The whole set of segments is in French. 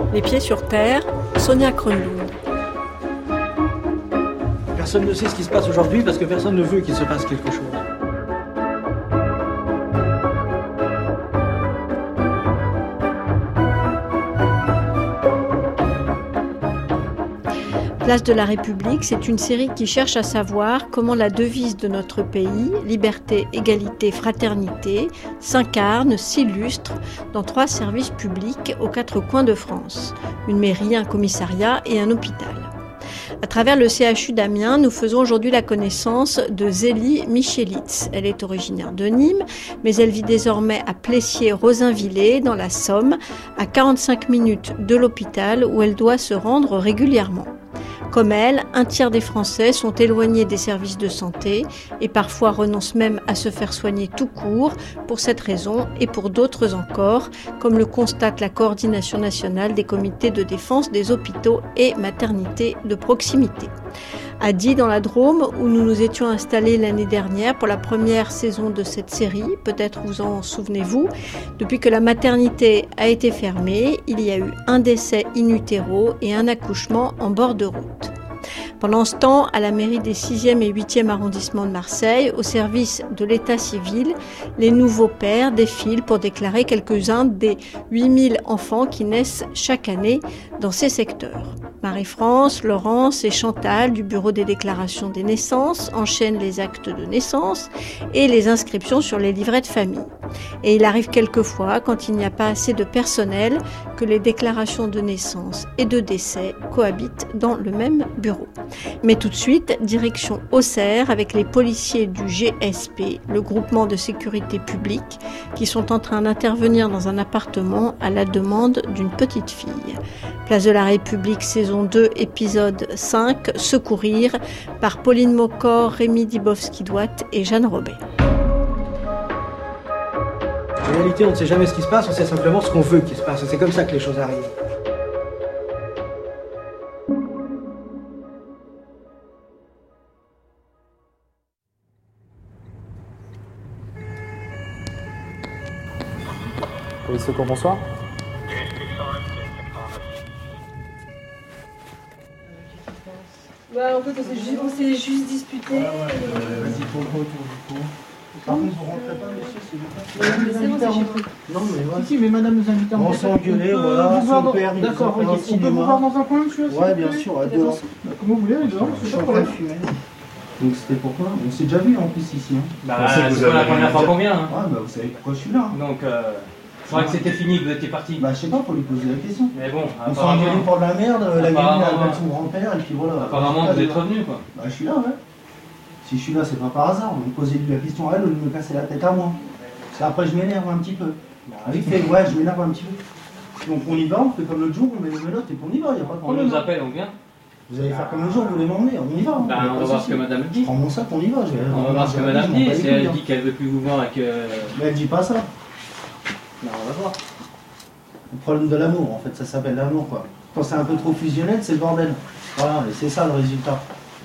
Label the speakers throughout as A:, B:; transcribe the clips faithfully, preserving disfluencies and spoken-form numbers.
A: Les pieds sur terre, Sonia Kronlund.
B: Personne ne sait ce qui se passe aujourd'hui parce que personne ne veut qu'il se passe quelque chose.
A: Place de la République, c'est une série qui cherche à savoir comment la devise de notre pays, liberté, égalité, fraternité, s'incarne, s'illustre dans trois services publics aux quatre coins de France. Une mairie, un commissariat et un hôpital. À travers le C H U d'Amiens, nous faisons aujourd'hui la connaissance de Zélie Michelitz. Elle est originaire de Nîmes, mais elle vit désormais à Plessier-Rosainvillers, dans la Somme, à quarante-cinq minutes de l'hôpital où elle doit se rendre régulièrement. Comme elle, un tiers des Français sont éloignés des services de santé et parfois renoncent même à se faire soigner tout court pour cette raison et pour d'autres encore, comme le constate la coordination nationale des comités de défense des hôpitaux et maternités de proximité. À Die, dans la Drôme, où nous nous étions installés l'année dernière pour la première saison de cette série, peut-être vous en souvenez-vous, depuis que la maternité a été fermée, il y a eu un décès in utero et un accouchement en bord de route. Pendant ce temps, à la mairie des sixième et huitième arrondissements de Marseille, au service de l'état civil, les nouveaux pères défilent pour déclarer quelques-uns des huit mille enfants qui naissent chaque année dans ces secteurs. Marie-France, Laurence et Chantal du bureau des déclarations des naissances enchaînent les actes de naissance et les inscriptions sur les livrets de famille. Et il arrive quelquefois, quand il n'y a pas assez de personnel, que les déclarations de naissance et de décès cohabitent dans le même bureau. Mais tout de suite, direction Auxerre avec les policiers du G S P, le groupement de sécurité publique, qui sont en train d'intervenir dans un appartement à la demande d'une petite fille. Place de la République, saison deux, épisode cinq, Secourir, par Pauline Mocor, Rémi Dibowski-Douat et Jeanne Robet.
B: En réalité, on ne sait jamais ce qui se passe, on sait simplement ce qu'on veut qu'il se passe. C'est comme ça que les choses arrivent.
C: Police secours, bonsoir.
D: Bah, en fait, on s'est juste, on s'est juste disputé. Ouais, ouais,
B: euh, vas-y, pour le retour du coup. Par contre, vous rentrez pas, monsieur, s'il vous plaît.
D: Mais c'est bon, c'est chez vous.
B: Non, mais ouais.
E: Si, si, mais madame nous invite à
B: On s'est engueulé, voilà, son
E: dans...
B: père, il nous a
E: D'accord,
B: fait un
E: ok. On peut vous voir dans un coin, monsieur?
B: Ouais, bien sûr, à dehors.
E: Bah, comme vous voulez, dehors,
B: Je
E: c'est
B: suis
E: pas
B: en
E: de
B: train de
E: problème.
B: fumer. Donc c'était pourquoi? On s'est déjà vu en plus ici. Hein.
F: Bah, c'est pas la première fois qu'on vient. Hein.
B: Ouais, bah vous savez pourquoi je suis là. Hein.
F: Donc, euh, je croyais que c'était fini, que vous étiez parti.
B: Bah, je sais pas, faut lui poser la question.
F: Mais bon,
B: on s'est engueulé pour de la merde, la gamine elle appelle son grand-père, et puis voilà.
F: Apparemment, vous êtes revenu quoi.
B: Bah, je suis là, ouais. Si je suis là, c'est pas par hasard. Vous posez lui la question à elle, au lieu de me casser la tête à moi. Parce qu'après, je m'énerve un petit peu. Bah, vite fait, ouais, je m'énerve un petit peu. Donc, on y va, on fait comme l'autre jour, on met nos menottes et on y va, y a pas de
F: On
B: problème.
F: nous appelle, on vient.
B: Vous allez faire comme l'autre jour, vous voulez m'emmener, on y va.
F: Bah, on va voir ce que madame dit.
B: Prends mon sac, on y va. Je vais...
F: On va voir ce que madame dit. Si elle dit qu'elle veut plus vous voir et que.
B: Mais elle dit pas ça.
F: Bah, on va voir.
B: Le problème de l'amour, en fait, ça s'appelle l'amour, quoi. Quand c'est un peu trop fusionnel, c'est le bordel. Voilà, et c'est ça le résultat.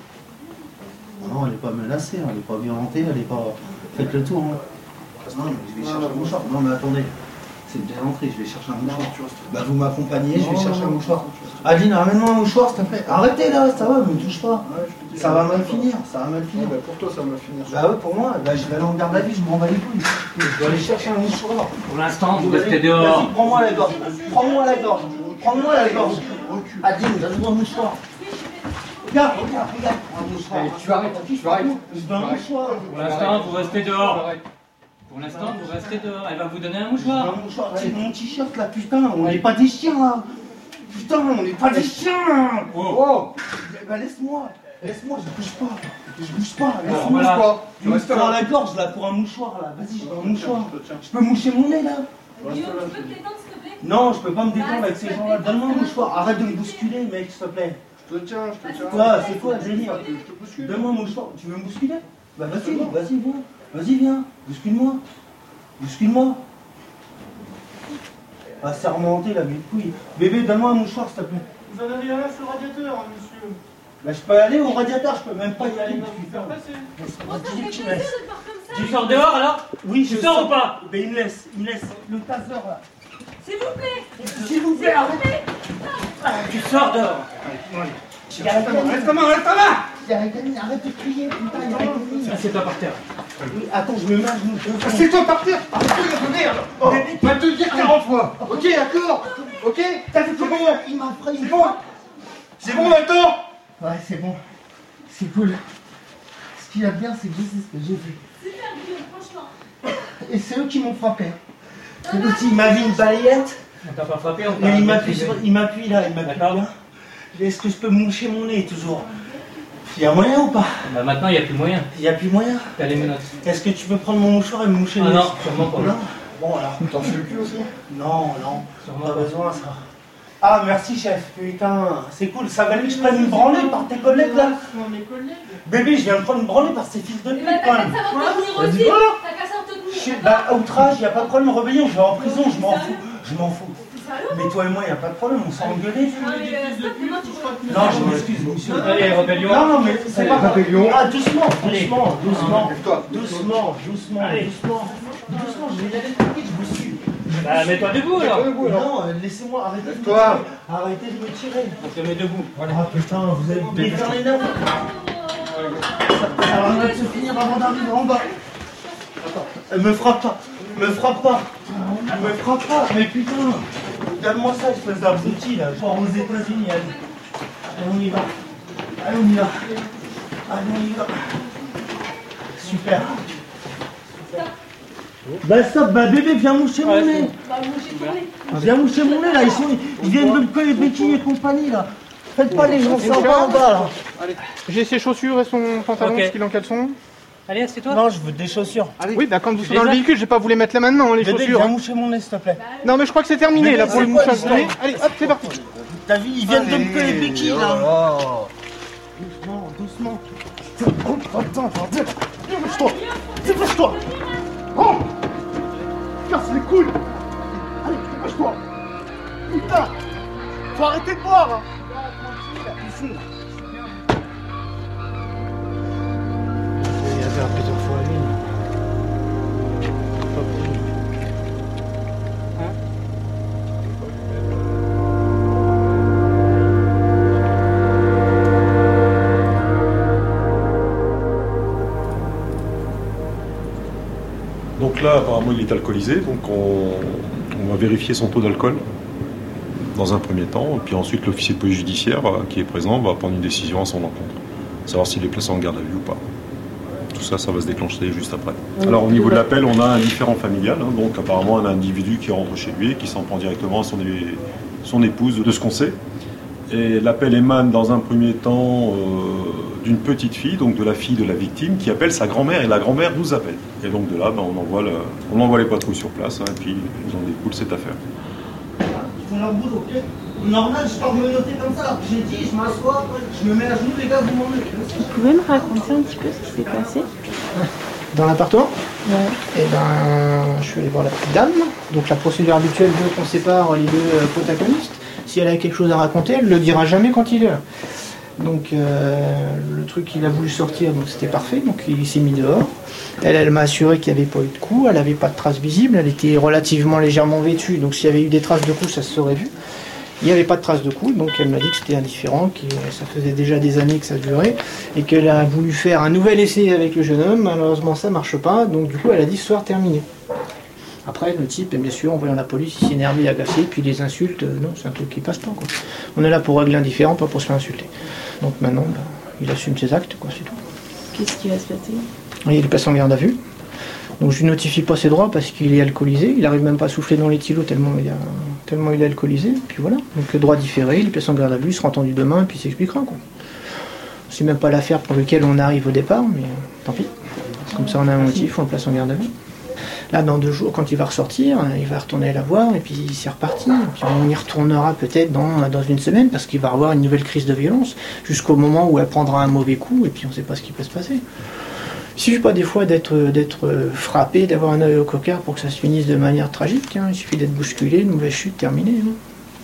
B: Non, elle n'est pas menacée, elle n'est pas violentée, elle n'est pas... Faites le tour, hein. Non, mais je vais chercher un mouchoir. Non, mais attendez. C'est bien entré, je vais chercher un mouchoir. Bah, vous m'accompagnez, je vais chercher un mouchoir. Aline, ramène-moi un mouchoir, s'il te plaît. Arrêtez, là, ça va, ne me touche pas. Ça va mal finir, ça va mal finir.
E: Bah, pour toi, ça va mal finir.
B: Bah ouais, pour moi, bah, je vais aller en garde à vue, je m'en bats les couilles. Je dois aller chercher un mouchoir.
F: Pour l'instant, vous restez dehors.
B: Vas-y, prends-moi la gorge. Prends-moi la gorge. Prends-moi la gorge. Aline, donne-moi un mouchoir. Regarde, regarde, regarde. Un mouchoir.
C: Tu arrêtes, tu arrêtes.
B: Je veux un mouchoir.
F: Pour l'instant, vous restez dehors. Pour l'instant, vous restez dehors. Elle va vous donner un mouchoir.
B: Un mouchoir. C'est mon t-shirt là, putain. On n'est pas des chiens là. Putain, on n'est pas des chiens. Oh. Bah laisse-moi. Laisse-moi, je bouge pas. Je bouge pas. Laisse-moi.
F: Voilà.
B: Pas. Je me prends la gorge là pour un mouchoir là. Vas-y, je veux un mouchoir. Je peux moucher mon nez là.
D: Guillaume, tu peux te détendre, s'il te plaît?
B: Non, je peux pas me détendre avec ces gens-là. Donne-moi un mouchoir. Arrête de me bousculer, mec, s'il te plaît.
E: Je te tiens, je te tiens.
B: Quoi, c'est quoi le délire?
E: Je te bouscule.
B: Donne-moi un mouchoir. Tu veux me bousculer? Bah vas-y, vas-y, viens. Vas-y, viens. Bouscule-moi. Bouscule-moi. Ah, c'est remonté la vie de couille. Bébé, donne-moi un mouchoir, s'il te plaît.
E: Vous en avez rien sur le radiateur, hein, monsieur.
B: Bah, je peux aller au radiateur, je peux même pas y aller.
E: Faire passer.
D: Oh, ça fait plaisir de te voir comme ça.
F: Tu sors dehors alors?
B: Oui,
F: Tu
B: je
F: sors
B: sors.
F: ou pas?
B: Mais il me laisse, il me laisse le taser là.
D: S'il vous plaît.
B: S'il vous plaît, arrêtez.
F: Tu sors dehors.
E: Arrête ta main, arrête ta main, arrête ta main.
B: Arrête de crier, putain.
F: Assieds-toi par terre.
B: Oui, attends, je me mets à genoux.
E: Assieds-toi par terre. Arrête de merde. Oh, va te le dire quarante fois. Ok, d'accord. Ok. T'as fait comment?
B: Il m'a frappé.
E: C'est bon. C'est bon maintenant.
B: Ouais, c'est bon. C'est cool. Ce qu'il y a bien, c'est que je sais ce que j'ai vu.
D: Super dur, franchement.
B: Et c'est eux qui m'ont frappé. C'est l'outil, il m'a mis une balayette.
F: On t'a pas frappé, on t'a
B: Et il m'appuie sur... il m'appuie là, il m'appuie
F: D'accord.
B: là. Est-ce que je peux moucher mon nez toujours? Il y a moyen ou pas?
F: Bah maintenant, il n'y a plus moyen.
B: Il y a plus moyen.
F: T'as les menottes.
B: Est-ce que tu peux prendre mon mouchoir et me moucher le
F: Ah
B: nez?
F: non, sûrement pas.
B: Non. Bon alors.
E: T'en fais le cul aussi?
B: Non, non.
F: Sûrement
B: Pas
F: pas.
B: besoin ça. Ah merci chef, putain, c'est cool, ça valait que je prenne une branlée par tes collègues là.
D: Non, mes collègues.
B: Bébé, je viens de prendre une branlée par ces fils de
D: Mais
B: pute
D: bah,
B: quand
D: t'as
B: même.
D: qu'à savoir te tenir
B: Vas-y,
D: aussi.
B: voilà.
D: T'as qu'à savoir te
B: Je suis-
D: tenir.
B: Bah outrage, y a pas de problème, rébellion, je vais en prison, je m'en
D: T'es
B: fous. Je m'en fous.
D: T'es sérieux?
B: Mais toi et moi, y a pas de problème, on s'est engueulé.
D: Non, mais euh, stop, comment tu veux?
B: Non, je m'excuse, monsieur.
F: Allez, rébellion.
B: Non, non, mais c'est pas grave.
E: Rébellion.
B: Ah, doucement, doucement, doucement.
E: Lève-toi.
B: Doucement, doucement,
F: Allez.
B: doucement. Doucement, je vais y aller tranquille, je vous suis.
F: Bah, mets-toi debout alors.
E: Debout, alors.
B: Non, euh, laissez-moi, arrêtez de me
E: Lève-toi.
B: tirer. Arrêtez de me tirer.
F: On te met debout. Voilà.
B: Ah putain, vous avez pété les nerfs. Ça ça va rien de se finir avant d'arriver en bas. Attends, elle me frappe pas. Me frappe pas. Me frappe pas. Mais putain. Donne-moi ça, espèce d'abruti là. Genre aux États-Unis. Allez. Allez, on y va. Allez, on y va. Allez, on y va. Super. Bah stop, bah bébé, viens moucher mon
F: Ouais,
B: nez.
D: Bah, moi, j'ai tourné.
B: Viens moucher mon nez là, ils, sont, ils viennent de me coller béquilles et compagnie là. Faites pas les gens sympas en bas là.
E: J'ai ses chaussures et son pantalon,
F: Ok.
E: parce qu'il est en caleçon.
F: Allez, assieds-toi.
B: Non, je veux des chaussures.
E: Oui, bah quand vous
F: Tu
E: serez dans
F: les
E: le
F: as
E: véhicule, je vais pas vous les mettre là maintenant, hein, les
B: Bébé,
E: chaussures.
B: viens
E: hein.
B: moucher mon nez s'il te plaît.
E: Non, mais je crois que c'est terminé
B: Bébé,
E: là pour
B: c'est
E: le
B: quoi,
E: mouchage.
B: l'histoire?
E: Allez, allez, hop, c'est parti.
B: T'as vu, ils viennent de me coller béquilles là.
E: Oh.
B: Doucement, doucement. Oh, attends, attends. Dépêche-toi. Dépêche-toi.
E: Oh, casse les couilles. Allez, dépêche-toi. Putain, faut arrêter de boire. hein.
B: Il y avait plusieurs fois à lui.
G: Donc là, apparemment, il est alcoolisé, donc on, on va vérifier son taux d'alcool dans un premier temps, et puis ensuite l'officier de police judiciaire va- qui est présent va prendre une décision à son encontre, savoir s'il est placé en garde à vue ou pas. Tout ça, ça va se déclencher juste après. Alors au niveau de l'appel, on a un différend familial, hein, donc apparemment un individu qui rentre chez lui et qui s'en prend directement à son, é- son épouse, de ce qu'on sait. Et l'appel émane dans un premier temps euh, d'une petite fille, donc de la fille de la victime, qui appelle sa grand-mère, et la grand-mère nous appelle. Et donc de là, ben, on, envoie le- on envoie les patrouilles sur place, hein, et puis ils en découle cette affaire.
B: Ils font leur boulot, ok? Normal, je pars me noter comme ça. J'ai dit, je m'assois, je me mets à genoux, les gars, vous m'emmenez.
H: Vous pouvez me raconter un petit peu ce qui s'est passé?
I: Dans l'appartement,
H: Ouais.
I: et ben, je suis allé voir la petite dame. Donc la procédure habituelle veut qu'on sépare les deux euh, protagonistes. Si elle a quelque chose à raconter, elle le dira jamais quand il est là. Donc euh, le truc, il a voulu sortir, donc c'était parfait. Donc il s'est mis dehors. Elle, elle m'a assuré qu'il n'y avait pas eu de coups, elle n'avait pas de traces visibles, elle était relativement légèrement vêtue. Donc s'il y avait eu des traces de coups, ça se serait vu. Il n'y avait pas de traces de coups, donc elle m'a dit que c'était indifférent, que ça faisait déjà des années que ça durait, et qu'elle a voulu faire un nouvel essai avec le jeune homme. Malheureusement, ça marche pas, donc du coup, elle a dit ce soir terminé. Après, le type, bien sûr, en voyant la police, il s'est énervé, agacé, puis les insultes, euh, non, c'est un truc qui passe pas, quoi. On est là pour régler un différend, pas pour se faire insulter. Donc maintenant, bah, il assume ses actes, quoi, c'est tout.
H: Qu'est-ce qui va se passer?
I: Et il passe en garde à vue. Donc je lui notifie pas ses droits parce qu'il est alcoolisé, il arrive même pas à souffler dans les stylos tellement il, a, tellement il est alcoolisé, puis voilà. Donc le droit différé, il passe en garde à vue, il sera entendu demain, et puis il s'expliquera, quoi. C'est même pas l'affaire pour laquelle on arrive au départ, mais euh, tant pis. Comme ça on a un motif, on le place en garde à vue. Là, dans deux jours, quand il va ressortir, il va retourner la voir, et puis c'est reparti. Et puis on y retournera peut-être dans, dans une semaine, parce qu'il va avoir une nouvelle crise de violence, jusqu'au moment où elle prendra un mauvais coup, et puis on ne sait pas ce qui peut se passer. Il suffit pas des fois d'être d'être frappé, d'avoir un œil au coquard pour que ça se finisse de manière tragique. Hein. Il suffit d'être bousculé, une mauvaise chute, terminée. Hein.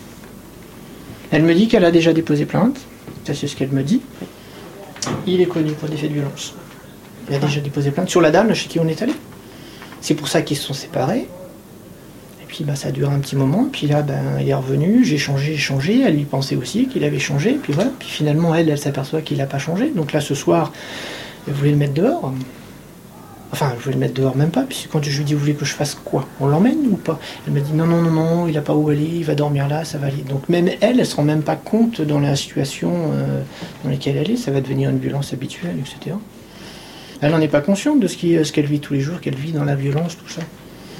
I: Elle me dit qu'elle a déjà déposé plainte. Ça, c'est ce qu'elle me dit. Il est connu pour des faits de violence. Il a déjà déposé plainte sur la dame chez qui on est allé. C'est pour ça qu'ils se sont séparés. Et puis bah, ça a duré un petit moment, puis là ben, il est revenu, j'ai changé, j'ai changé, elle y pensait aussi qu'il avait changé, puis voilà, puis finalement elle, elle s'aperçoit qu'il n'a pas changé, donc là ce soir, elle voulait le mettre dehors. Enfin, je voulais le mettre dehors même pas, puisque quand je lui dis vous voulez que je fasse quoi, on l'emmène ou pas? Elle m'a dit non, non, non, non, il n'a pas où aller, il va dormir là, ça va aller. Donc même elle, elle ne se rend même pas compte dans la situation euh, dans laquelle elle est, ça va devenir une violence habituelle, et cetera. Elle n'en est pas consciente de ce qui, ce qu'elle vit tous les jours, qu'elle vit dans la violence, tout ça.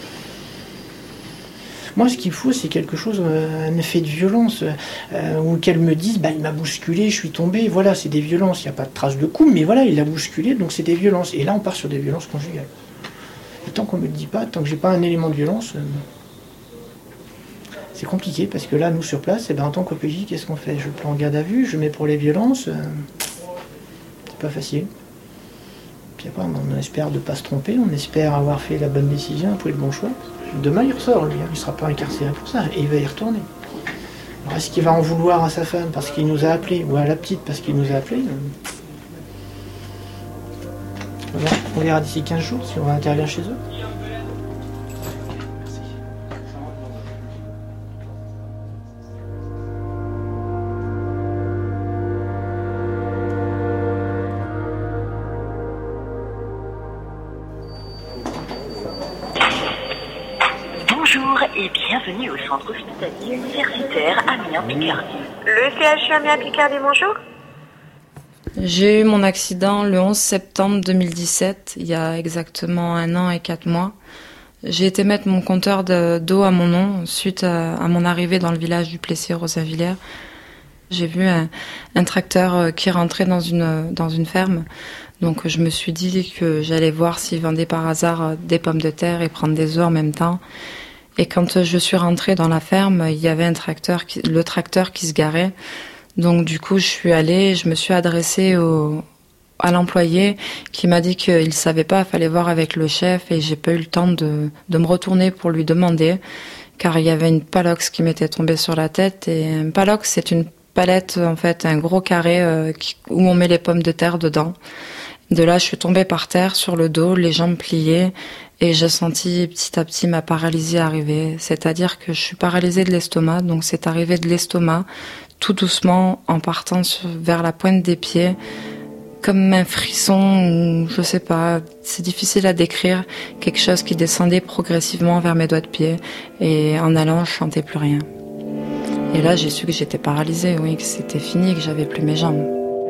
I: Moi, ce qu'il faut, c'est quelque chose, un effet de violence, euh, ou qu'elle me dise, bah, il m'a bousculé, je suis tombé, voilà, c'est des violences, il n'y a pas de trace de coup, mais voilà, il l'a bousculé, donc c'est des violences. Et là, on part sur des violences conjugales. Et tant qu'on ne me le dit pas, tant que j'ai pas un élément de violence, euh, c'est compliqué, parce que là, nous, sur place, eh ben, en tant qu'O P J, qu'est-ce qu'on fait? Je le prends en garde à vue, je mets pour les violences, euh, c'est pas facile. Puis après, on espère de ne pas se tromper, on espère avoir fait la bonne décision, pris le bon choix. Demain, il ressort, lui, hein. Il ne sera pas incarcéré pour ça, et il va y retourner. Alors, est-ce qu'il va en vouloir à sa femme parce qu'il nous a appelés, ou à la petite parce qu'il nous a appelés? Voilà. On verra d'ici quinze jours si on va intervenir chez eux.
J: Bonjour et bienvenue au centre hospitalier universitaire Amiens-Picardie.
K: Le C H U Amiens-Picardie, bonjour.
L: J'ai eu mon accident le onze septembre deux mille dix-sept, il y a exactement un an et quatre mois. J'ai été mettre mon compteur de, d'eau à mon nom suite à, à mon arrivée dans le village du Plessis-Rosainvillers. J'ai vu un, un tracteur qui rentrait dans une, dans une ferme. Donc je me suis dit que j'allais voir s'il vendait par hasard des pommes de terre et prendre des œufs en même temps. Et quand je suis rentrée dans la ferme, il y avait un tracteur, qui, le tracteur qui se garait. Donc du coup, je suis allée, je me suis adressée au, à l'employé qui m'a dit qu'il savait pas, il fallait voir avec le chef, et j'ai pas eu le temps de, de me retourner pour lui demander, car il y avait une palox qui m'était tombée sur la tête. Et un palox, c'est une palette, en fait, un gros carré euh, qui, où on met les pommes de terre dedans. De là, je suis tombée par terre, sur le dos, les jambes pliées, et j'ai senti petit à petit ma paralysie arriver. C'est-à-dire que je suis paralysée de l'estomac, donc c'est arrivé de l'estomac, tout doucement, en partant sur, vers la pointe des pieds, comme un frisson, ou je sais pas, c'est difficile à décrire, quelque chose qui descendait progressivement vers mes doigts de pied, et en allant, je sentais plus rien. Et là, j'ai su que j'étais paralysée, oui, que c'était fini, que j'avais plus mes jambes.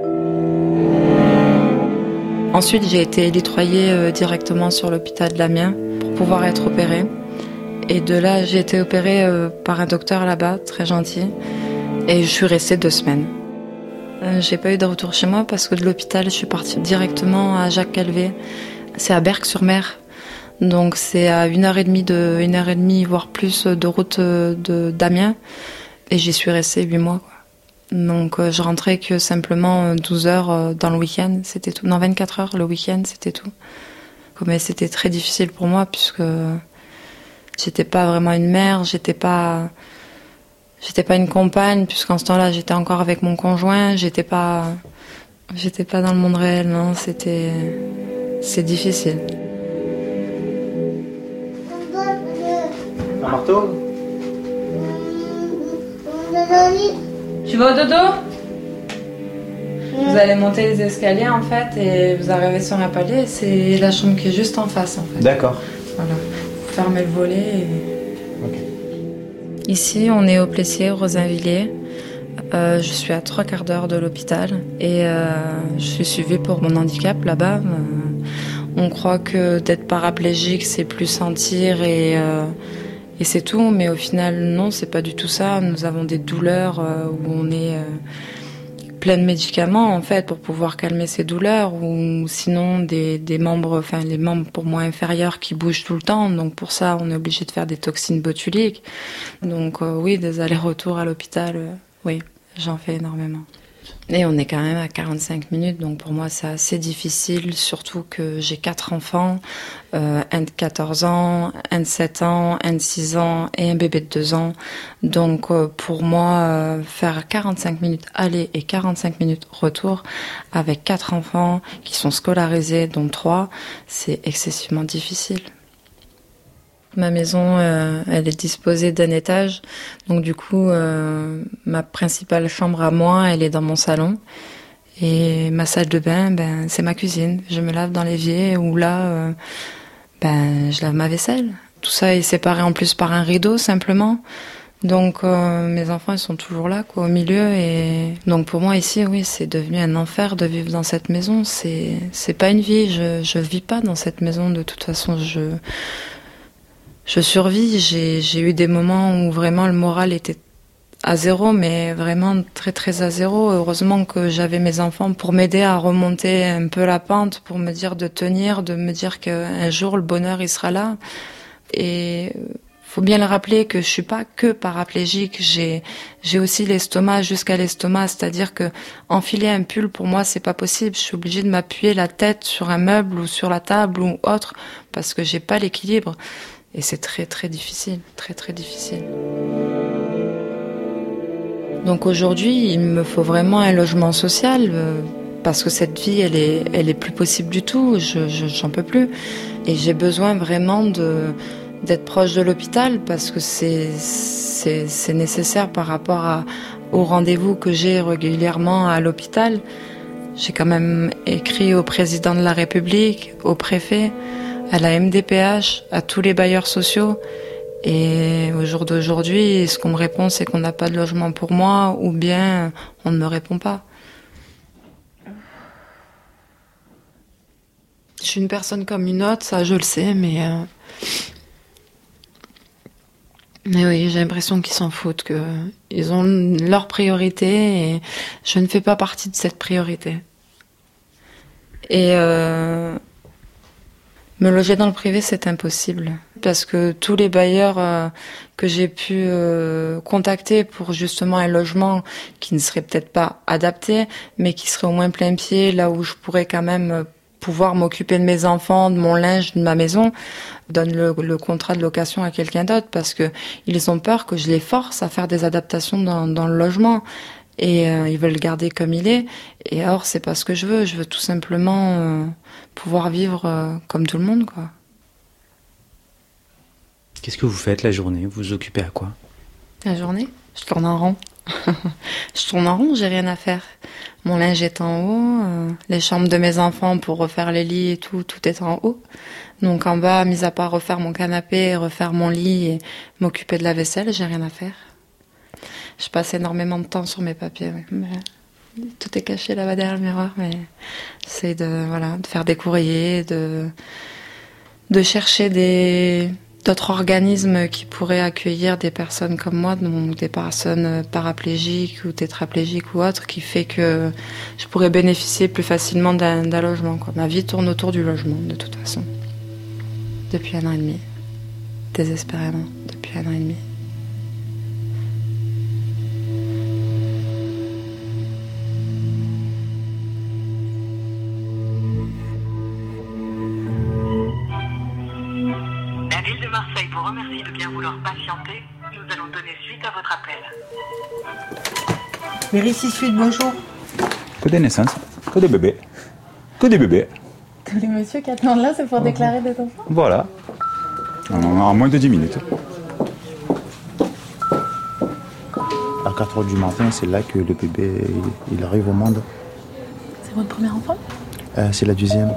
L: Ensuite, j'ai été élitroyée euh, directement sur l'hôpital de l'Amiens pour pouvoir être opérée. Et de là, j'ai été opérée euh, par un docteur là-bas, très gentil. Et je suis restée deux semaines. Euh, j'ai pas eu de retour chez moi parce que de l'hôpital, je suis partie directement à Jacques-Calvé. C'est à Berck-sur-Mer. Donc c'est à une heure et demie, de, une heure et demie, voire plus de route de, d'Amiens. Et j'y suis restée huit mois, quoi. Donc euh, je rentrais que simplement douze heures euh, dans le week-end, c'était tout. Non, vingt-quatre heures le week-end, c'était tout. Mais c'était très difficile pour moi puisque j'étais pas vraiment une mère, j'étais pas, j'étais pas une compagne, puisqu'en ce temps-là j'étais encore avec mon conjoint, j'étais pas, j'étais pas dans le monde réel, non, c'était, c'est difficile.
C: Un marteau?
L: Tu vas au dodo? Vous allez monter les escaliers en fait et vous arrivez sur un palier, c'est la chambre qui est juste en face en fait.
C: D'accord.
L: Voilà. Vous fermez le volet et...
C: Okay.
L: Ici on est au Plessis-Rosainvillers. Euh, je suis à trois quarts d'heure de l'hôpital et euh, je suis suivie pour mon handicap là-bas. Euh, on croit que d'être paraplégique c'est plus sentir et... Euh, Et c'est tout, mais au final, non, c'est pas du tout ça. Nous avons des douleurs euh, où on est euh, plein de médicaments, en fait, pour pouvoir calmer ces douleurs, ou sinon des, des membres, enfin, les membres pour moi inférieurs qui bougent tout le temps. Donc pour ça, on est obligé de faire des toxines botuliques. Donc euh, oui, des allers-retours à l'hôpital, euh, oui, j'en fais énormément. Et on est quand même à quarante-cinq minutes, donc pour moi c'est assez difficile, surtout que j'ai quatre enfants, euh, un de quatorze ans, un de sept ans, un de six ans et un bébé de deux ans. Donc euh, pour moi, euh, faire quarante-cinq minutes aller et quarante-cinq minutes retour avec quatre enfants qui sont scolarisés, dont trois, c'est excessivement difficile. Ma maison, euh, elle est disposée d'un étage. Donc du coup, euh, ma principale chambre à moi, elle est dans mon salon. Et ma salle de bain, ben, c'est ma cuisine. Je me lave dans l'évier où là, euh, ben, je lave ma vaisselle. Tout ça est séparé en plus par un rideau, simplement. Donc euh, mes enfants, ils sont toujours là, quoi, au milieu. Et donc pour moi, ici, oui, c'est devenu un enfer de vivre dans cette maison. C'est, c'est pas une vie. Je, je vis pas dans cette maison. De toute façon, je... Je survis, j'ai, j'ai eu des moments où vraiment le moral était à zéro, mais vraiment très très à zéro. Heureusement que j'avais mes enfants pour m'aider à remonter un peu la pente, pour me dire de tenir, de me dire qu'un jour le bonheur il sera là. Et faut bien le rappeler que je suis pas que paraplégique, j'ai j'ai aussi l'estomac jusqu'à l'estomac, c'est-à-dire que enfiler un pull pour moi c'est pas possible. Je suis obligée de m'appuyer la tête sur un meuble ou sur la table ou autre parce que j'ai pas l'équilibre. Et c'est très très difficile, très très difficile. Donc aujourd'hui, il me faut vraiment un logement social euh, parce que cette vie, elle est, elle est plus possible du tout. Je, je, j'en peux plus. Et j'ai besoin vraiment de, d'être proche de l'hôpital parce que c'est, c'est, c'est nécessaire par rapport à, aux rendez-vous que j'ai régulièrement à l'hôpital. J'ai quand même écrit au président de la République, au préfet, à la M D P H, à tous les bailleurs sociaux. Et au jour d'aujourd'hui, ce qu'on me répond, c'est qu'on n'a pas de logement pour moi, ou bien on ne me répond pas. Je suis une personne comme une autre, ça je le sais, mais... Euh... Mais oui, j'ai l'impression qu'ils s'en foutent, qu'ils ont leur priorité, et je ne fais pas partie de cette priorité. Et... Euh... Me loger dans le privé, c'est impossible. Parce que tous les bailleurs euh, que j'ai pu euh, contacter pour justement un logement qui ne serait peut-être pas adapté, mais qui serait au moins plein pied, là où je pourrais quand même pouvoir m'occuper de mes enfants, de mon linge, de ma maison, donnent le, le contrat de location à quelqu'un d'autre parce que ils ont peur que je les force à faire des adaptations dans, dans le logement. Et euh, ils veulent le garder comme il est. Et or, c'est pas ce que je veux. Je veux tout simplement euh, pouvoir vivre euh, comme tout le monde, quoi.
M: Qu'est-ce que vous faites la journée? Vous vous occupez à quoi?
L: La journée? Je tourne en rond. Je tourne en rond, j'ai rien à faire. Mon linge est en haut, euh, les chambres de mes enfants pour refaire les lits et tout, tout est en haut. Donc en bas, mis à part refaire mon canapé, refaire mon lit et m'occuper de la vaisselle, j'ai rien à faire. Je passe énormément de temps sur mes papiers. Oui. Mais tout est caché là-bas derrière le miroir, mais j'essaie de, voilà, de faire des courriers, de, de chercher des, d'autres organismes qui pourraient accueillir des personnes comme moi, donc des personnes paraplégiques ou tétraplégiques ou autres, qui fait que je pourrais bénéficier plus facilement d'un, d'un logement, quoi. Ma vie tourne autour du logement, de toute façon. Depuis un an et demi. Désespérément, depuis un an et demi.
J: Marseille vous remercie de bien vouloir patienter. Nous allons donner suite à votre appel.
N: Mairie six huit, bonjour.
O: Que des naissances, que des bébés. Que des bébés.
H: Tous les messieurs qui attendent là, c'est pour déclarer des enfants?
O: Voilà. En, en moins de dix minutes. À quatre heures du matin, c'est là que le bébé il, il arrive au monde.
H: C'est votre premier enfant?
O: euh, C'est la deuxième.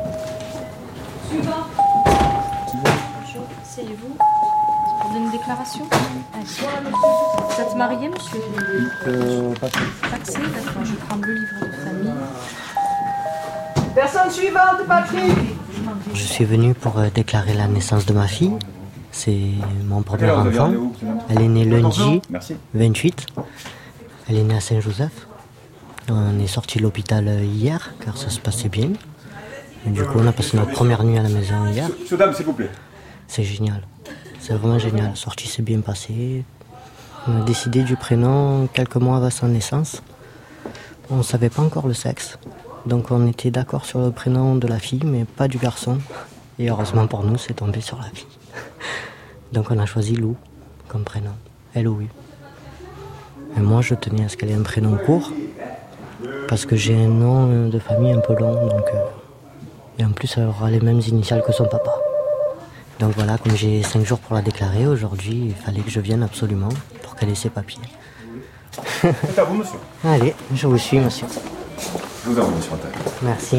D: Asseyez-vous. Pour donner une déclaration. Vous êtes marié, monsieur?
O: Euh, pas
D: Taxé, d'accord. Je vais prendre le livre de famille.
N: Personne suivante, Patrick.
P: Je suis venu pour euh, déclarer la naissance de ma fille. C'est mon premier enfant. Elle est née lundi vingt-huit. Elle est née à Saint-Joseph. On est sorti de l'hôpital hier, car ça se passait bien. Et du coup, on a passé notre première nuit à la maison hier.
O: Dame, s'il vous plaît.
P: C'est génial. C'est vraiment génial. La sortie s'est bien passée. On a décidé du prénom quelques mois avant sa naissance. On ne savait pas encore le sexe. Donc on était d'accord sur le prénom de la fille, mais pas du garçon. Et heureusement pour nous, c'est tombé sur la fille. Donc on a choisi Lou comme prénom. L O U. Et moi, je tenais à ce qu'elle ait un prénom court, parce que j'ai un nom de famille un peu long. Donc, euh... Et en plus, elle aura les mêmes initiales que son papa. Donc voilà, comme j'ai cinq jours pour la déclarer, aujourd'hui, il fallait que je vienne absolument pour qu'elle ait ses papiers.
C: C'est à vous, monsieur.
P: Allez, je vous suis, monsieur.
C: Je vous avoue, monsieur Attal.
P: Merci.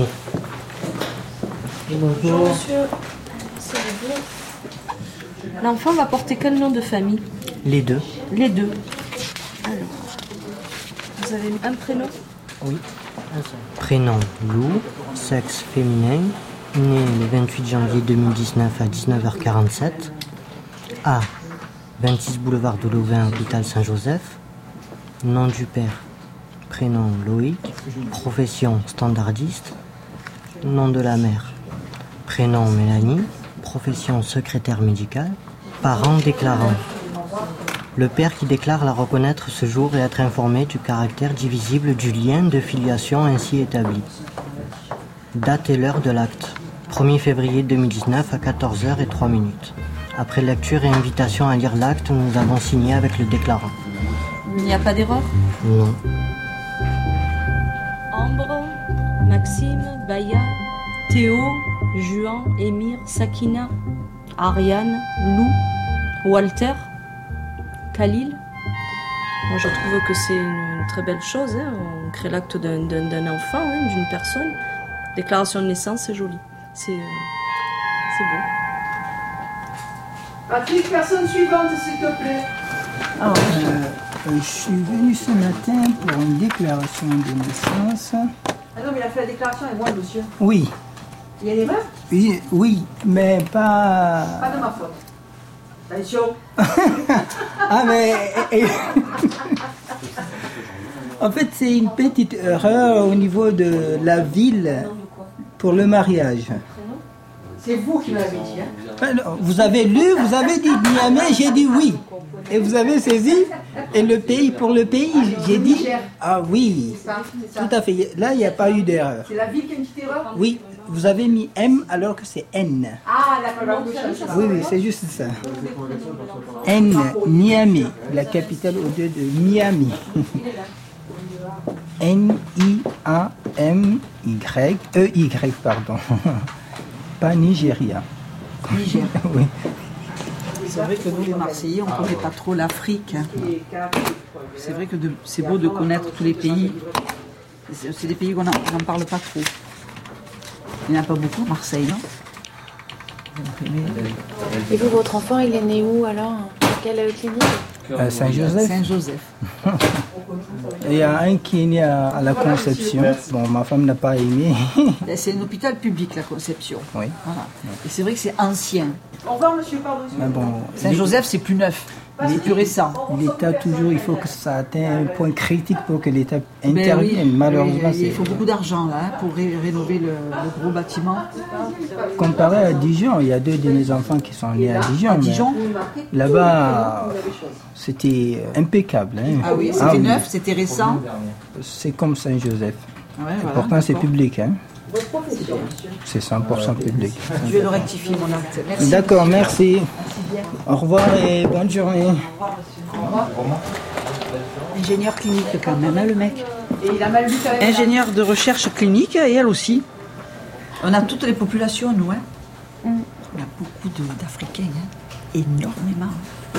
D: Bonjour monsieur. C'est vous. L'enfant va porter quel nom de famille?
P: Les deux.
D: Les deux. Alors, vous avez un prénom?
P: Oui, un seul. Prénom Lou, sexe féminin, né le vingt-huit janvier deux mille dix-neuf à dix-neuf heures quarante-sept, à vingt-six boulevard de Louvain, hôpital Saint-Joseph, nom du père, prénom Loïc, profession standardiste, nom de la mère, prénom Mélanie, profession secrétaire médicale, parents déclarants. Le père qui déclare la reconnaître ce jour et être informé du caractère divisible du lien de filiation ainsi établi. Date et l'heure de l'acte. premier février deux mille dix-neuf à quatorze heures trois minutes. Après lecture et invitation à lire l'acte, nous avons signé avec le déclarant.
D: Il n'y a pas d'erreur?
P: Non.
D: Ambre, Maxime, Baya, Théo, Juan, Émir, Sakina, Ariane, Lou, Walter, Khalil. Moi je trouve que c'est une, une très belle chose. Hein. On crée l'acte d'un, d'un, d'un enfant, hein, d'une personne. Déclaration de naissance, c'est joli. C'est, euh, c'est beau.
N: Patrick, personne suivante, s'il te plaît.
Q: Alors, euh, euh, je suis venu ce matin pour une déclaration de naissance.
N: Ah non, mais il a fait la déclaration et moi, monsieur.
Q: Oui.
N: Il y a une erreur?
Q: Oui, oui, mais pas...
N: Pas de ma faute. Attention.
Q: Ah, mais... En fait, c'est une petite erreur au niveau de la ville pour le mariage.
N: C'est vous qui m'avez dit, hein?
Q: Vous avez lu, vous avez dit Niamey, j'ai dit oui. Et vous avez saisi, et le pays, pour le pays, j'ai dit ah oui. Tout à fait. Là, il n'y a pas eu d'erreur.
N: C'est la ville qui a une petite erreur?
Q: Oui, vous avez mis M alors que c'est N.
N: Ah, d'accord.
Q: Oui, oui, c'est juste ça. N, Niamey, la capitale au-delà de Miami. N I A M Y, E Y, pardon. Pas Nigeria.
N: Niger.
Q: Oui.
N: C'est vrai que nous, les Marseillais, on ne connaît pas trop l'Afrique. C'est vrai que de, c'est beau de connaître tous les pays. C'est, c'est des pays qu'on n'en parle pas trop. Il n'y en a pas beaucoup, Marseille, non?
H: Et vous, votre enfant, il est né où alors? Quelle clinique?
Q: À Saint-Joseph.
N: Saint-Joseph.
Q: Il y a un qui est né à, à la Conception. Bon, ma femme n'a pas aimé.
N: C'est un hôpital public, la Conception.
Q: Oui.
N: Voilà. Et c'est vrai que c'est ancien.
Q: Au revoir, monsieur, pardon. Bon,
N: Saint-Joseph, c'est plus neuf. C'est plus récent.
Q: L'État, toujours, il faut que ça atteigne un point critique pour que l'État intervienne.
N: Oui,
Q: Malheureusement,
N: oui, il faut beaucoup d'argent là, hein, pour ré- rénover le, le gros bâtiment.
Q: Comparé à Dijon, il y a deux de mes enfants qui sont nés à Dijon.
N: À Dijon
Q: Là-bas, c'était impeccable. Hein.
N: Ah oui, c'était ah, neuf, c'était récent.
Q: C'est comme Saint-Joseph.
N: Ah ouais,
Q: et
N: voilà,
Q: pourtant, c'est
N: d'accord.
Q: public. Hein.
N: Votre profession, monsieur?
Q: C'est cent pour cent public.
N: Je vais le rectifier, mon acte. Merci.
Q: D'accord, merci.
N: Merci bien.
Q: Au revoir et bonne journée.
N: Au revoir, monsieur. Au revoir. Ingénieur clinique quand même, hein, le mec.
D: Et il a mal vu quand même.
N: Ingénieur de recherche clinique, et elle aussi. On a toutes les populations, nous. Hein. Mm. On a beaucoup de, d'Africains, hein. Énormément.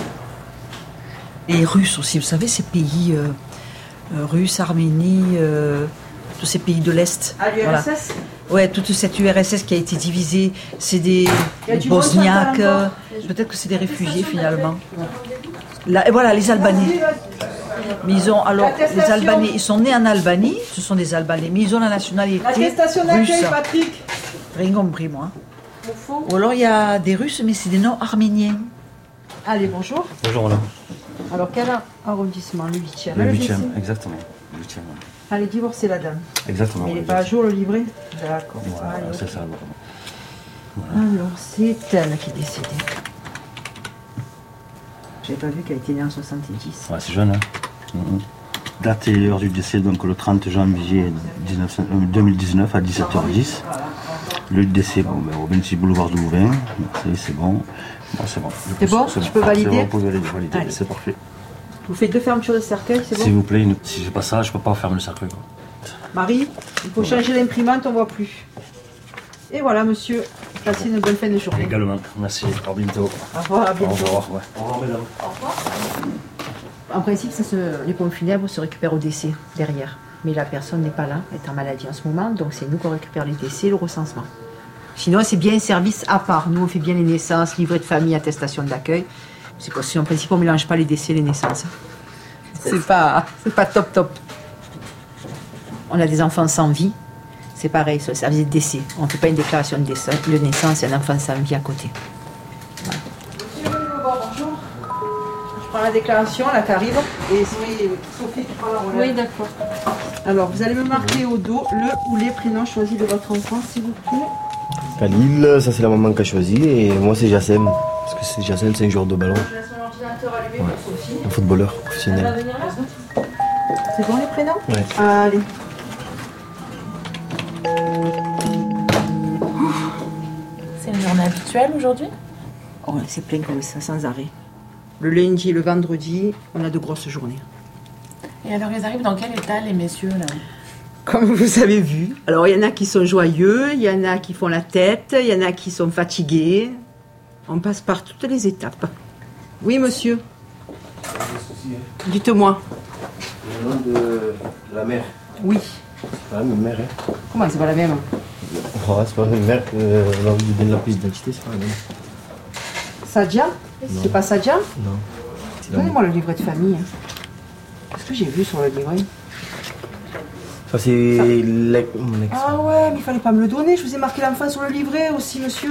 N: Et Russes aussi, vous savez, ces pays euh, euh, Russes, Arménie, euh, tous ces pays de l'Est.
D: Ah, l'U R S S
N: voilà. Ouais, toute cette U R S S qui a été divisée, c'est des, des Bosniaques, euh, peut-être que c'est des réfugiés finalement. Là, et voilà, les Albanais. Mais ils ont, alors, les Albanais, ils sont nés en Albanie, ce sont des Albanais, mais ils ont la nationalité L'attestation russe. d'accueil, Patrick. Rien compris, moi. Ou alors il y a des Russes, mais c'est des noms arméniens. Allez, bonjour.
M: Bonjour, madame.
N: Alors, quel arrondissement? Le huitième.
M: Le huitième, exactement. Le huitième.
N: Allez, divorcer la dame.
M: Exactement.
N: Mais il n'est
M: oui,
N: pas à jour le livret? D'accord.
M: Voilà,
N: Allez,
M: c'est
N: ok.
M: ça. Voilà.
N: Alors, c'est elle qui est décédée. J'avais pas vu qu'elle était née en soixante-dix.
O: Ouais, c'est jeune, hein. Mm-hmm. Date et heure du décès, donc le trente janvier deux mille dix-neuf à dix-sept heures dix. Le décès, bon, ben, au vingt-six boulevard de Louvain. C'est, c'est bon. Bon, c'est bon. Je
N: C'est
O: peux-
N: bon,
O: c'est
N: je peux valider.
O: C'est bon, vous pouvez valider, valider,
N: Allez.
O: c'est parfait.
N: Vous faites deux fermetures de cercueil, c'est bon?
O: S'il vous plaît, une- si j'ai pas ça, je peux pas fermer le cercueil.
N: Marie, il faut changer l'imprimante, on voit plus. Et voilà, monsieur. Passez une bonne fin de journée.
O: Également, merci, à bientôt.
N: Au revoir, à bientôt.
O: Au revoir, ouais.
B: Au revoir, mesdames.
N: Au revoir. En principe, ça se, les pompes funèbres se récupèrent au décès, derrière. Mais la personne n'est pas là, elle est en maladie en ce moment, donc c'est nous qui récupère les décès et le recensement. Sinon, c'est bien un service à part. Nous, on fait bien les naissances, livret de famille, attestation d'accueil. C'est parce qu'en principe, on ne mélange pas les décès et les naissances. C'est pas, c'est pas top top. On a des enfants sans vie. C'est pareil, sur le service de décès. On ne fait pas une déclaration de, décès, de naissance et un enfant sans vie à côté. Voilà. Bonjour. Je prends la déclaration, là, qui arrive. Et c'est Sophie qui prend la relève.
D: Oui, d'accord.
N: Alors, vous allez me marquer au dos le ou les prénoms choisis de votre enfant, s'il vous plaît.
R: Khalil, ça c'est la maman qui a choisi, et moi c'est Jassem, parce que c'est Jassem, c'est un joueur de ballon.
N: Je laisse mon ordinateur allumé
R: Ouais.
N: pour Sophie.
R: Un footballeur
N: Elle va
R: professionnel.
N: venir là ? C'est bon les prénoms ?
R: Ouais.
N: Allez.
H: C'est une journée habituelle aujourd'hui?
N: Oh, c'est plein comme ça, sans arrêt. Le lundi et le vendredi, on a de grosses journées.
H: Et alors, ils arrivent dans quel état, les messieurs, là?
N: Comme vous avez vu. Alors, il y en a qui sont joyeux, il y en a qui font la tête, il y en a qui sont fatigués. On passe par toutes les étapes. Oui, monsieur. Dites-moi.
R: Le nom de la mère.
N: Oui.
R: C'est pas la même mère, hein.
N: Comment c'est pas la même?
R: Ouais, c'est pas la même mère que l'envie de donner la pièce d'identité, c'est pas la même.
N: Sadia?
R: Non.
N: C'est pas Sadia?
R: Non. C'est la
N: Donnez-moi le livret de famille. Qu'est-ce que j'ai vu sur le livret?
R: Ça, c'est l'ex- mon ex.
N: Ah ouais, mais il fallait pas me le donner. Je vous ai marqué l'enfant sur le livret aussi, monsieur.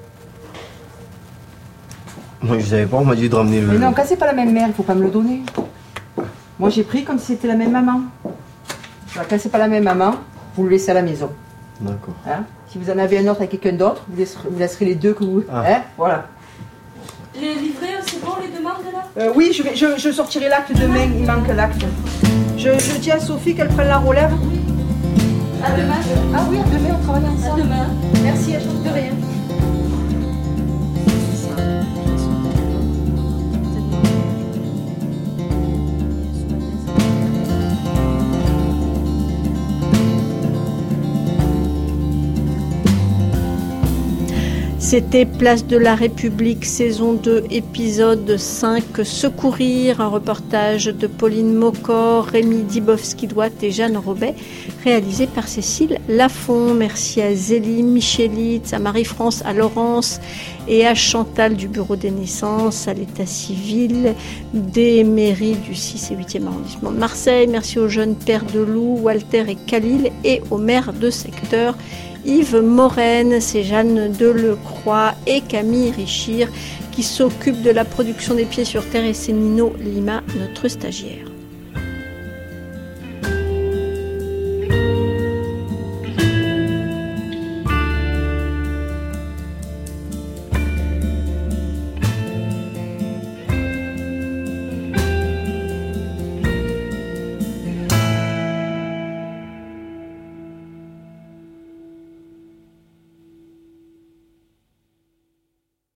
R: Moi, je savais pas, on m'a dit de ramener le.
N: Mais non, quand c'est pas la même mère, il faut pas me le donner. Moi, j'ai pris comme si c'était la même maman. Alors, quand c'est pas la même maman, vous le laissez à la maison.
R: D'accord.
N: Hein? Si vous en avez un autre avec quelqu'un d'autre, vous laisserez, vous laisserez les deux que vous...
R: Ah.
N: Hein? Voilà.
D: Les livrets, c'est bon, les demandes là?
N: Euh, oui, je, vais, je, je sortirai l'acte demain, il manque l'acte. Je, je dis à Sophie qu'elle prenne la relève.
D: À demain.
N: Ah oui, à demain, on travaille ensemble.
D: À demain.
N: Merci, à chose de rien.
A: C'était Place de la République, saison deux, épisode cinq, Secourir, un reportage de Pauline Mocor, Rémi Dibowski-Douat et Jeanne Robet, réalisé par Cécile Lafont. Merci à Zélie Michelitz, à Marie-France, à Laurence et à Chantal du Bureau des naissances, à l'état civil des mairies du six et huitième arrondissement de Marseille. Merci aux jeunes pères de Lou, Walter et Khalil, et aux maires de secteur, Yves Morène, c'est Jeanne Delecroix et Camille Richir qui s'occupent de la production des Pieds sur Terre, et c'est Nino Lima, notre stagiaire.